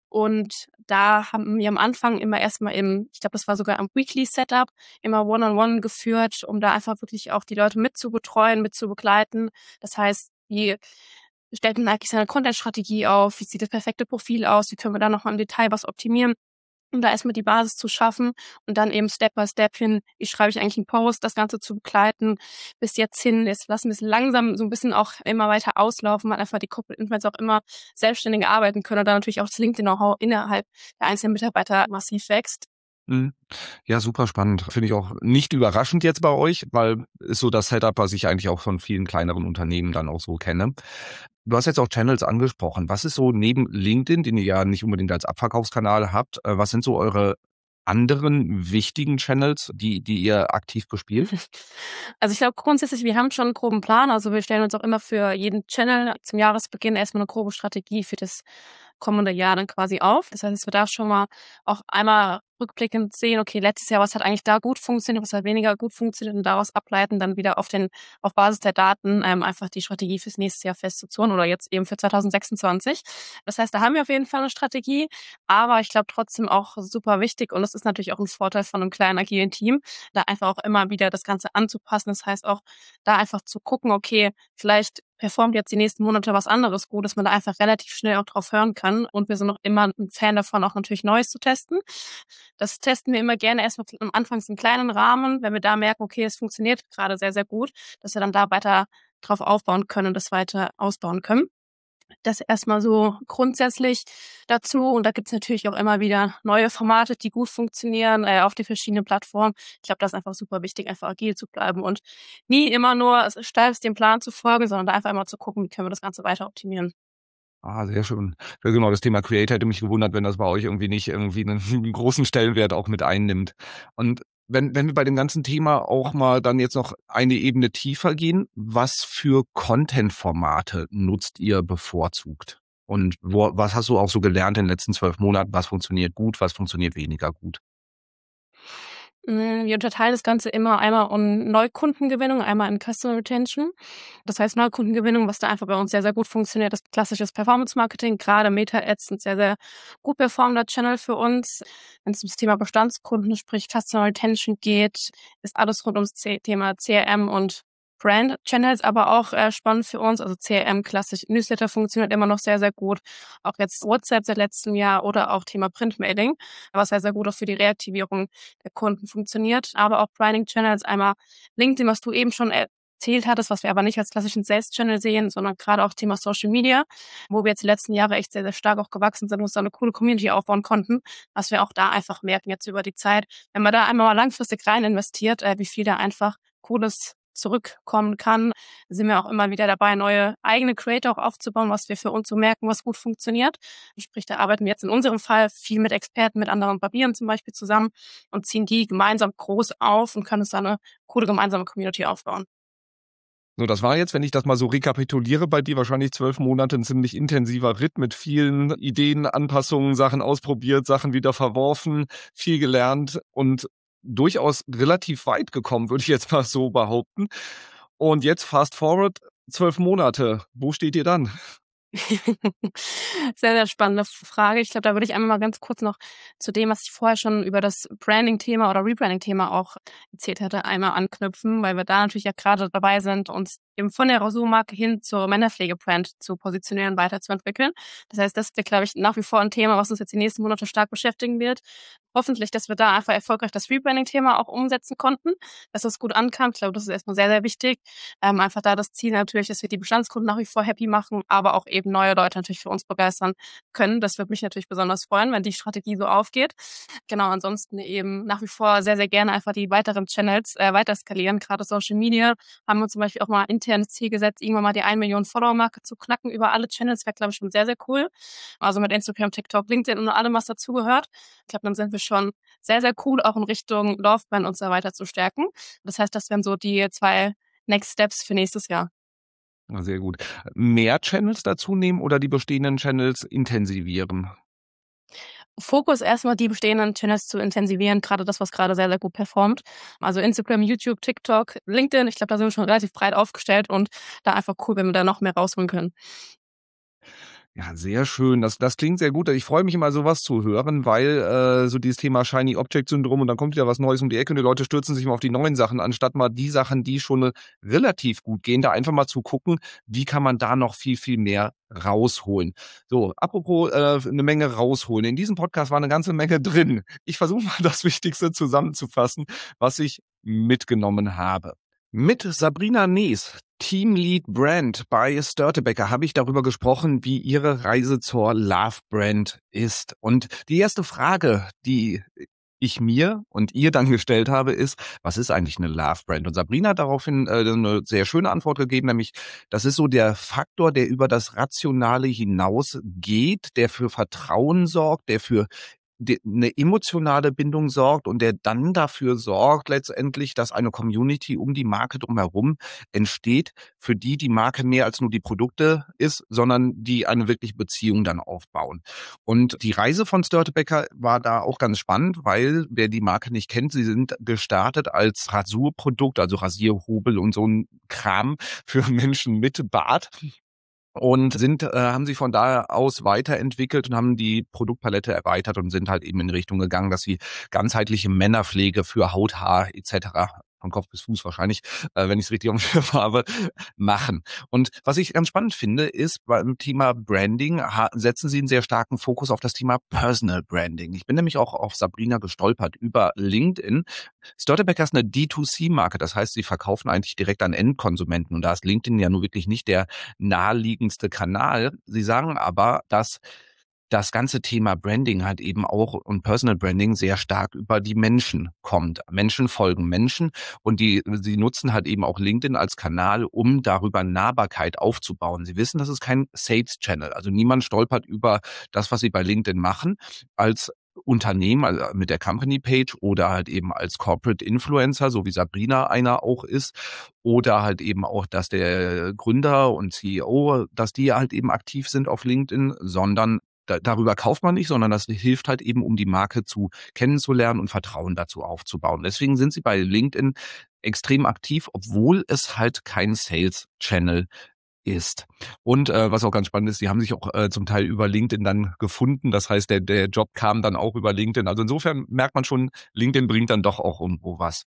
Und da haben wir am Anfang immer erstmal im, ich glaube, das war sogar am Weekly-Setup, immer One-on-One geführt, um da einfach wirklich auch die Leute mitzubetreuen, mitzubegleiten. Das heißt, wie stellt man eigentlich seine Content-Strategie auf? Wie sieht das perfekte Profil aus? Wie können wir da nochmal im Detail was optimieren? Um da erstmal die Basis zu schaffen und dann eben Step by Step hin, wie schreibe ich eigentlich einen Post, das Ganze zu begleiten, bis jetzt hin, jetzt lassen wir es langsam so ein bisschen auch immer weiter auslaufen, weil einfach die Corporate Influencer auch immer selbstständiger arbeiten können und dann natürlich auch das LinkedIn-Know-how innerhalb der einzelnen Mitarbeiter massiv wächst. Mhm. Ja, super spannend. Finde ich auch nicht überraschend jetzt bei euch, weil ist so das Setup, was ich eigentlich auch von vielen kleineren Unternehmen dann auch so kenne. Du hast jetzt auch Channels angesprochen. Was ist so neben LinkedIn, den ihr ja nicht unbedingt als Abverkaufskanal habt, äh, was sind so eure anderen wichtigen Channels, die, die ihr aktiv bespielt? Also ich glaube grundsätzlich, wir haben schon einen groben Plan. Also wir stellen uns auch immer für jeden Channel zum Jahresbeginn erstmal eine grobe Strategie für das kommende Jahr dann quasi auf. Das heißt, dass wir da schon mal auch einmal rückblickend sehen, okay, letztes Jahr, was hat eigentlich da gut funktioniert, was hat weniger gut funktioniert und daraus ableiten, dann wieder auf den, auf Basis der Daten ähm, einfach die Strategie fürs nächste Jahr festzuzurren oder jetzt eben für zwanzig sechsundzwanzig. Das heißt, da haben wir auf jeden Fall eine Strategie, aber ich glaube trotzdem auch super wichtig und das ist natürlich auch ein Vorteil von einem kleinen agilen Team, da einfach auch immer wieder das Ganze anzupassen. Das heißt auch, da einfach zu gucken, okay, vielleicht performt jetzt die nächsten Monate was anderes gut, dass man da einfach relativ schnell auch drauf hören kann. Und wir sind noch immer ein Fan davon, auch natürlich Neues zu testen. Das testen wir immer gerne erstmal am Anfang in kleinen Rahmen, wenn wir da merken, okay, es funktioniert gerade sehr, sehr gut, dass wir dann da weiter drauf aufbauen können und das weiter ausbauen können. Das erstmal so grundsätzlich dazu. Und da gibt's natürlich auch immer wieder neue Formate, die gut funktionieren äh, auf den verschiedenen Plattformen. Ich glaube, das ist einfach super wichtig, einfach agil zu bleiben und nie immer nur steif dem Plan zu folgen, sondern da einfach immer zu gucken, wie können wir das Ganze weiter optimieren. Ah, sehr schön. Ja, genau, das Thema Creator hätte mich gewundert, wenn das bei euch irgendwie nicht irgendwie einen, einen großen Stellenwert auch mit einnimmt. Und wenn, wenn wir bei dem ganzen Thema auch mal dann jetzt noch eine Ebene tiefer gehen, was für Content-Formate nutzt ihr bevorzugt? Und wo, was hast du auch so gelernt in den letzten zwölf Monaten? Was funktioniert gut, was funktioniert weniger gut? Mm, Wir unterteilen das Ganze immer einmal in Neukundengewinnung, einmal in Customer Retention. Das heißt Neukundengewinnung, was da einfach bei uns sehr, sehr gut funktioniert, ist klassisches Performance-Marketing. Gerade Meta-Ads sind sehr, sehr gut performender Channel für uns. Wenn es ums Thema Bestandskunden, sprich Customer Retention geht, ist alles rund ums C- Thema C R M und Brand-Channels, aber auch äh, spannend für uns. Also C R M, klassisch Newsletter funktioniert immer noch sehr, sehr gut. Auch jetzt WhatsApp seit letztem Jahr oder auch Thema Printmailing, was sehr, sehr gut auch für die Reaktivierung der Kunden funktioniert. Aber auch Branding-Channels, einmal LinkedIn, was du eben schon erzählt hattest, was wir aber nicht als klassischen Sales-Channel sehen, sondern gerade auch Thema Social Media, wo wir jetzt die letzten Jahre echt sehr, sehr stark auch gewachsen sind und uns da eine coole Community aufbauen konnten, was wir auch da einfach merken jetzt über die Zeit. Wenn man da einmal mal langfristig rein investiert, äh, wie viel da einfach Cooles zurückkommen kann, sind wir auch immer wieder dabei, neue eigene Creator auch aufzubauen, was wir für uns so merken, was gut funktioniert. Sprich, da arbeiten wir jetzt in unserem Fall viel mit Experten, mit anderen Barbieren zum Beispiel zusammen und ziehen die gemeinsam groß auf und können uns dann eine coole gemeinsame Community aufbauen. So, das war jetzt, wenn ich das mal so rekapituliere, bei dir wahrscheinlich zwölf Monate ein ziemlich intensiver Ritt mit vielen Ideen, Anpassungen, Sachen ausprobiert, Sachen wieder verworfen, viel gelernt und durchaus relativ weit gekommen, würde ich jetzt mal so behaupten. Und jetzt fast forward, zwölf Monate. Wo steht ihr dann? Sehr, sehr spannende Frage. Ich glaube, da würde ich einmal mal ganz kurz noch zu dem, was ich vorher schon über das Branding-Thema oder Rebranding-Thema auch erzählt hatte, einmal anknüpfen, weil wir da natürlich ja gerade dabei sind, uns eben von der Rasur-Marke hin zur Männerpflege-Brand zu positionieren, weiterzuentwickeln. Das heißt, das wird, glaube ich, nach wie vor ein Thema, was uns jetzt die nächsten Monate stark beschäftigen wird. Hoffentlich, dass wir da einfach erfolgreich das Rebranding-Thema auch umsetzen konnten, dass das gut ankam. Ich glaube, das ist erstmal sehr, sehr wichtig. Ähm, einfach da das Ziel natürlich, dass wir die Bestandskunden nach wie vor happy machen, aber auch eben neue Leute natürlich für uns begeistern können. Das würde mich natürlich besonders freuen, wenn die Strategie so aufgeht. Genau, ansonsten eben nach wie vor sehr, sehr gerne einfach die weiteren Channels äh, weiter skalieren. Gerade Social Media haben wir zum Beispiel auch mal ein internes Ziel gesetzt, irgendwann mal die ein Million Follower-Marke zu knacken über alle Channels. Wäre, glaube ich, schon sehr, sehr cool. Also mit Instagram, TikTok, LinkedIn und allem, was dazugehört. Ich glaube, dann sind wir schon sehr, sehr cool, auch in Richtung Laufband und so weiter zu stärken. Das heißt, das wären so die zwei Next Steps für nächstes Jahr. Ah, sehr gut. Mehr Channels dazu nehmen oder die bestehenden Channels intensivieren? Fokus erstmal die bestehenden Channels zu intensivieren, gerade das, was gerade sehr, sehr gut performt. Also Instagram, YouTube, TikTok, LinkedIn, ich glaube, da sind wir schon relativ breit aufgestellt und da einfach cool, wenn wir da noch mehr rausholen können. Ja, sehr schön. Das, das klingt sehr gut. Ich freue mich immer, sowas zu hören, weil äh, so dieses Thema Shiny Object Syndrom und dann kommt wieder was Neues um die Ecke und die Leute stürzen sich mal auf die neuen Sachen, anstatt mal die Sachen, die schon relativ gut gehen, da einfach mal zu gucken, wie kann man da noch viel, viel mehr rausholen. So, apropos äh, eine Menge rausholen. In diesem Podcast war eine ganze Menge drin. Ich versuche mal das Wichtigste zusammenzufassen, was ich mitgenommen habe. Mit Sabrina Nees, Teamlead Brand bei Störtebeker, habe ich darüber gesprochen, wie ihre Reise zur Love Brand ist. Und die erste Frage, die ich mir und ihr dann gestellt habe, ist, was ist eigentlich eine Love Brand? Und Sabrina hat daraufhin äh, eine sehr schöne Antwort gegeben, nämlich, das ist so der Faktor, der über das Rationale hinausgeht, der für Vertrauen sorgt, der für de- eine emotionale Bindung sorgt und der dann dafür sorgt letztendlich, dass eine Community um die Marke drumherum entsteht, für die die Marke mehr als nur die Produkte ist, sondern die eine wirkliche Beziehung dann aufbauen. Und die Reise von Störtebeker war da auch ganz spannend, weil, wer die Marke nicht kennt, sie sind gestartet als Rasurprodukt, also Rasierhobel und so ein Kram für Menschen mit Bart. Und sind, äh, haben sich von da aus weiterentwickelt und haben die Produktpalette erweitert und sind halt eben in Richtung gegangen, dass sie ganzheitliche Männerpflege für Haut, Haar et cetera von Kopf bis Fuß wahrscheinlich, äh, wenn ich es richtig am Schirm habe, machen. Und was ich ganz spannend finde, ist, beim Thema Branding ha- setzen sie einen sehr starken Fokus auf das Thema Personal Branding. Ich bin nämlich auch auf Sabrina gestolpert über LinkedIn. Störtebeker ist eine D zwei C-Marke, das heißt, sie verkaufen eigentlich direkt an Endkonsumenten und da ist LinkedIn ja nur wirklich nicht der naheliegendste Kanal. Sie sagen aber, dass das ganze Thema Branding halt eben auch und Personal Branding sehr stark über die Menschen kommt. Menschen folgen Menschen und die, sie nutzen halt eben auch LinkedIn als Kanal, um darüber Nahbarkeit aufzubauen. Sie wissen, das ist kein Sales Channel. Also niemand stolpert über das, was sie bei LinkedIn machen, als Unternehmen, also mit der Company Page oder halt eben als Corporate Influencer, so wie Sabrina einer auch ist, oder halt eben auch, dass der Gründer und C E O, dass die halt eben aktiv sind auf LinkedIn, sondern da, darüber kauft man nicht, sondern das hilft halt eben, um die Marke zu kennenzulernen und Vertrauen dazu aufzubauen. Deswegen sind sie bei LinkedIn extrem aktiv, obwohl es halt kein Sales Channel ist. Und äh, was auch ganz spannend ist, die haben sich auch äh, zum Teil über LinkedIn dann gefunden. Das heißt, der, der Job kam dann auch über LinkedIn. Also insofern merkt man schon, LinkedIn bringt dann doch auch irgendwo was.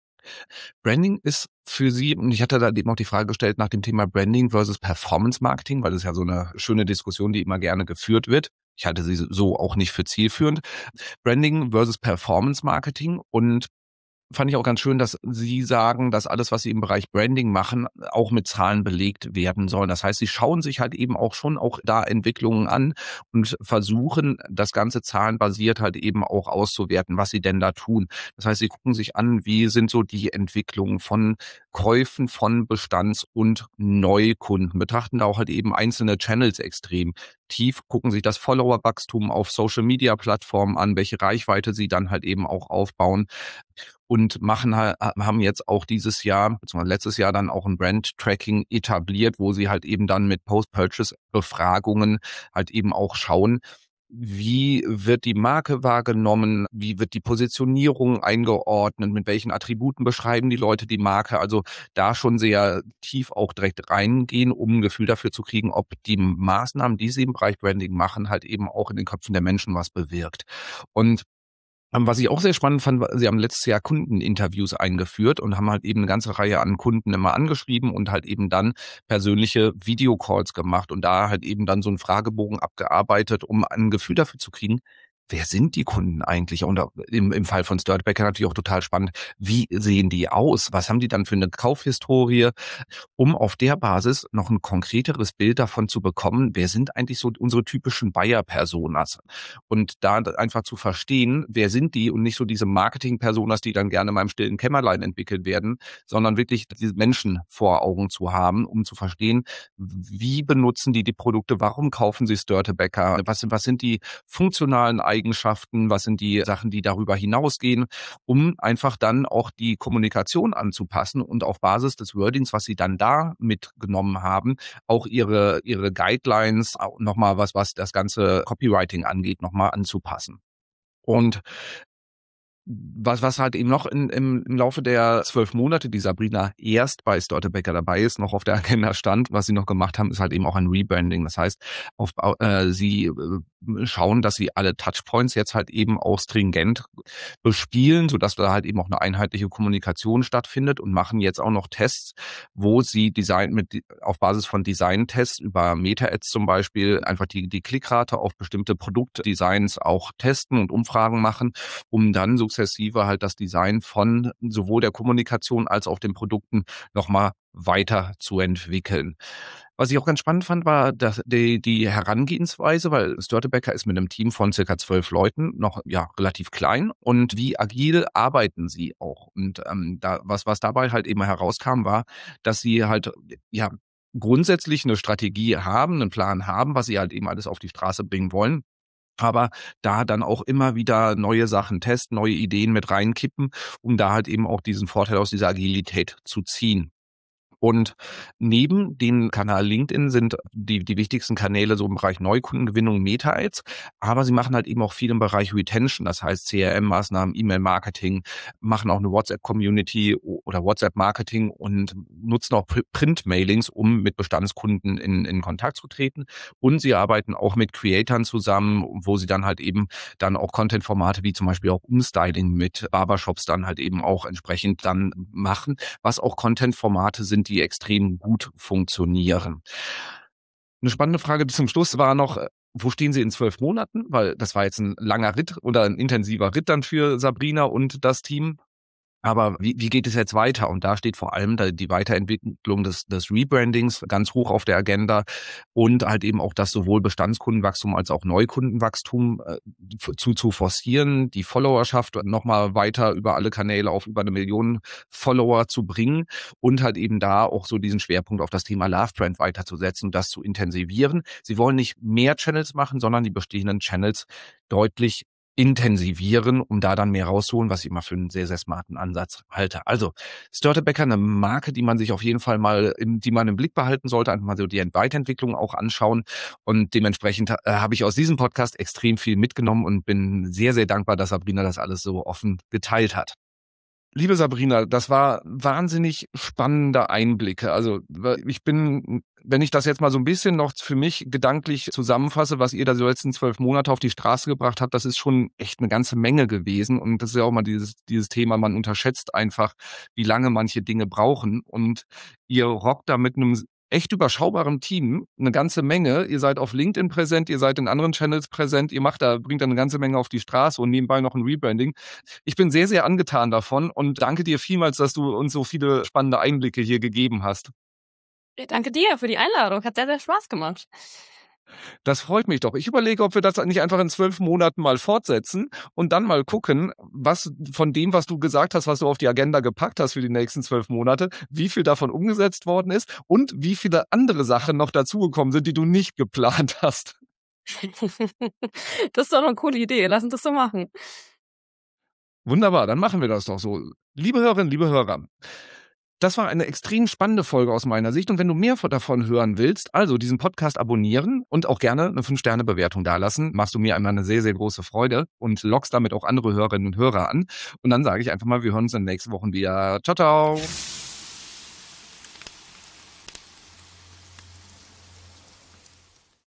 Branding ist für Sie, und ich hatte da eben auch die Frage gestellt nach dem Thema Branding versus Performance Marketing, weil das ist ja so eine schöne Diskussion, die immer gerne geführt wird. Ich halte sie so auch nicht für zielführend. Branding versus Performance Marketing, und fand ich auch ganz schön, dass Sie sagen, dass alles, was Sie im Bereich Branding machen, auch mit Zahlen belegt werden soll. Das heißt, Sie schauen sich halt eben auch schon auch da Entwicklungen an und versuchen, das Ganze zahlenbasiert halt eben auch auszuwerten, was Sie denn da tun. Das heißt, Sie gucken sich an, wie sind so die Entwicklungen von Käufen von Bestands- und Neukunden, betrachten da auch halt eben einzelne Channels extrem tief, gucken sich das Follower-Wachstum auf Social-Media-Plattformen an, welche Reichweite Sie dann halt eben auch aufbauen, und machen haben jetzt auch dieses Jahr, beziehungsweise letztes Jahr dann auch ein Brand-Tracking etabliert, wo sie halt eben dann mit Post-Purchase-Befragungen halt eben auch schauen, wie wird die Marke wahrgenommen, wie wird die Positionierung eingeordnet, mit welchen Attributen beschreiben die Leute die Marke. Also da schon sehr tief auch direkt reingehen, um ein Gefühl dafür zu kriegen, ob die Maßnahmen, die sie im Bereich Branding machen, halt eben auch in den Köpfen der Menschen was bewirkt. Und ähm, was ich auch sehr spannend fand, war, Sie haben letztes Jahr Kundeninterviews eingeführt und haben halt eben eine ganze Reihe an Kunden immer angeschrieben und halt eben dann persönliche Videocalls gemacht und da halt eben dann so einen Fragebogen abgearbeitet, um ein Gefühl dafür zu kriegen, wer sind die Kunden eigentlich? Und im, im Fall von Störtebeker natürlich auch total spannend, wie sehen die aus? Was haben die dann für eine Kaufhistorie? Um auf der Basis noch ein konkreteres Bild davon zu bekommen, wer sind eigentlich so unsere typischen Buyer-Personas? Und da einfach zu verstehen, wer sind die und nicht so diese Marketing-Personas, die dann gerne mal im stillen Kämmerlein entwickelt werden, sondern wirklich diese Menschen vor Augen zu haben, um zu verstehen, wie benutzen die die Produkte, warum kaufen sie Störtebeker, was, was sind die funktionalen Eigenschaften Kerneigenschaften, was sind die Sachen, die darüber hinausgehen, um einfach dann auch die Kommunikation anzupassen und auf Basis des Wordings, was sie dann da mitgenommen haben, auch ihre, ihre Guidelines, auch nochmal was, was das ganze Copywriting angeht, nochmal anzupassen. Und Was, was halt eben noch in, im, im Laufe der zwölf Monate, die Sabrina erst bei Störtebeker dabei ist, noch auf der Agenda stand, was sie noch gemacht haben, ist halt eben auch ein Rebranding. Das heißt, auf, äh, sie äh, schauen, dass sie alle Touchpoints jetzt halt eben auch stringent bespielen, sodass da halt eben auch eine einheitliche Kommunikation stattfindet und machen jetzt auch noch Tests, wo sie Design mit auf Basis von Design-Tests über Meta-Ads zum Beispiel einfach die, die Klickrate auf bestimmte Produktdesigns auch testen und Umfragen machen, um dann sukzessive halt das Design von sowohl der Kommunikation als auch den Produkten nochmal weiter zu entwickeln. Was ich auch ganz spannend fand, war dass die, die Herangehensweise, weil Störtebeker ist mit einem Team von circa zwölf Leuten noch ja relativ klein, und wie agil arbeiten sie auch. Und ähm, da was was dabei halt eben herauskam, war, dass sie halt ja grundsätzlich eine Strategie haben, einen Plan haben, was sie halt eben alles auf die Straße bringen wollen, aber da dann auch immer wieder neue Sachen testen, neue Ideen mit reinkippen, um da halt eben auch diesen Vorteil aus dieser Agilität zu ziehen. Und neben dem Kanal LinkedIn sind die, die wichtigsten Kanäle so im Bereich Neukundengewinnung, Meta-Ads, aber sie machen halt eben auch viel im Bereich Retention, das heißt C R M-Maßnahmen, E-Mail-Marketing, machen auch eine WhatsApp-Community oder WhatsApp-Marketing und nutzen auch Print-Mailings, um mit Bestandskunden in, in Kontakt zu treten. Und sie arbeiten auch mit Creatoren zusammen, wo sie dann halt eben dann auch Content-Formate wie zum Beispiel auch Umstyling mit Barbershops dann halt eben auch entsprechend dann machen, was auch Content-Formate sind, die extrem gut funktionieren. Eine spannende Frage zum Schluss war noch, wo stehen Sie in zwölf Monaten? Weil das war jetzt ein langer Ritt oder ein intensiver Ritt dann für Sabrina und das Team. Aber wie, wie geht es jetzt weiter? Und da steht vor allem die Weiterentwicklung des, des Rebrandings ganz hoch auf der Agenda und halt eben auch das sowohl Bestandskundenwachstum als auch Neukundenwachstum äh, zu, zu forcieren, die Followerschaft nochmal weiter über alle Kanäle auf über eine Million Follower zu bringen und halt eben da auch so diesen Schwerpunkt auf das Thema Love Brand weiterzusetzen und das zu intensivieren. Sie wollen nicht mehr Channels machen, sondern die bestehenden Channels deutlich intensivieren, um da dann mehr rauszuholen, was ich immer für einen sehr, sehr smarten Ansatz halte. Also Störtebeker, eine Marke, die man sich auf jeden Fall mal, im, die man im Blick behalten sollte, einfach mal so die Weiterentwicklung auch anschauen. Und dementsprechend äh, habe ich aus diesem Podcast extrem viel mitgenommen und bin sehr, sehr dankbar, dass Sabrina das alles so offen geteilt hat. Liebe Sabrina, das war wahnsinnig spannende Einblicke. Also ich bin, wenn ich das jetzt mal so ein bisschen noch für mich gedanklich zusammenfasse, was ihr da so letzten zwölf Monate auf die Straße gebracht habt, das ist schon echt eine ganze Menge gewesen. Und das ist ja auch mal dieses, dieses Thema, man unterschätzt einfach, wie lange manche Dinge brauchen. Und ihr rockt da mit einem echt überschaubarem Team eine ganze Menge. Ihr seid auf LinkedIn präsent, ihr seid in anderen Channels präsent, ihr macht da, bringt da eine ganze Menge auf die Straße und nebenbei noch ein Rebranding. Ich bin sehr, sehr angetan davon und danke dir vielmals, dass du uns so viele spannende Einblicke hier gegeben hast. Ja, danke dir für die Einladung. Hat sehr, sehr Spaß gemacht. Das freut mich doch. Ich überlege, ob wir das nicht einfach in zwölf Monaten mal fortsetzen und dann mal gucken, was von dem, was du gesagt hast, was du auf die Agenda gepackt hast für die nächsten zwölf Monate, wie viel davon umgesetzt worden ist und wie viele andere Sachen noch dazugekommen sind, die du nicht geplant hast. Das ist doch eine coole Idee. Lass uns das so machen. Wunderbar, dann machen wir das doch so. Liebe Hörerinnen, liebe Hörer, das war eine extrem spannende Folge aus meiner Sicht. Und wenn du mehr davon hören willst, also diesen Podcast abonnieren und auch gerne eine fünf Sterne Bewertung dalassen, machst du mir einmal eine sehr, sehr große Freude und lockst damit auch andere Hörerinnen und Hörer an. Und dann sage ich einfach mal, wir hören uns in den nächsten Wochen wieder. Ciao, ciao.